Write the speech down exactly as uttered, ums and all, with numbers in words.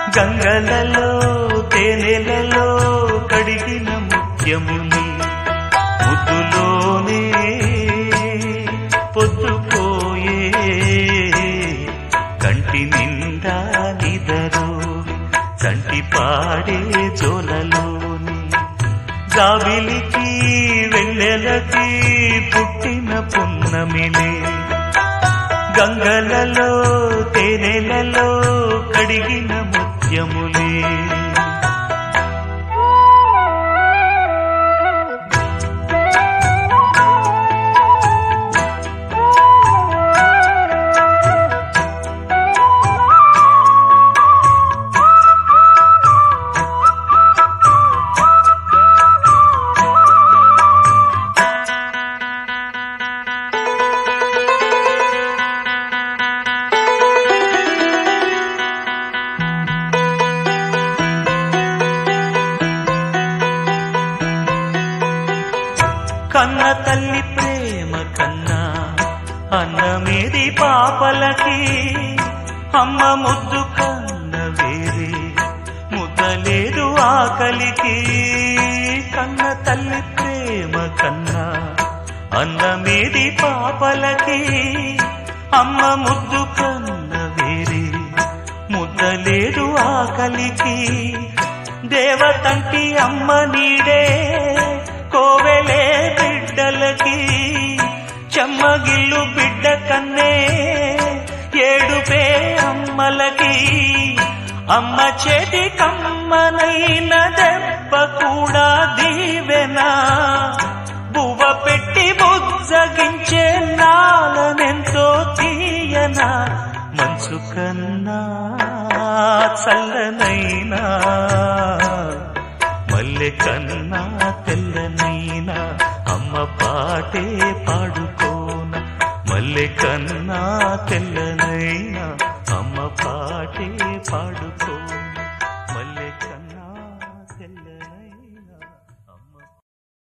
గంగలలో తేనెలలో కడిగిన ముత్యముని ముద్దులోనే పొద్దుపోయే కంటి నిండా నిదరు కంటి పాడే జోలలోని జాబిలికి వెన్నెలకి పుట్టిన పున్నమిలే గంగలలో తేనెలలో కడిగిన ముత్యములే కన్న తల్లి ప్రేమ కన్నా అన్నమేది పాపలకి అమ్మ ముద్దు కన్న వేరే ముద్దలేదు ఆకలికి కన్న తల్లి ప్రేమ కన్నా అన్నమేది పాపలకి అమ్మ ముద్దు కన్న వేరే ముద్దలేదు ఆకలికి దేవతంటి అమ్మ నీడే కోవెలే బిడ్డలకి చెమ్మగిల్లు బిడ్డ కన్నే ఏడుపే అమ్మలకి అమ్మ చేతి కమ్మనైన దెబ్బ కూడా దీవెనా బువ్వ పెట్టి బుజ్జగించే నాలనెంతో తీయనా మంచు కన్నా చల్లనైనా మల్లె కన్నా తెల్లనైనా అమ్మ పాటే పాడుకోన మల్లె కన్నా తెల్ల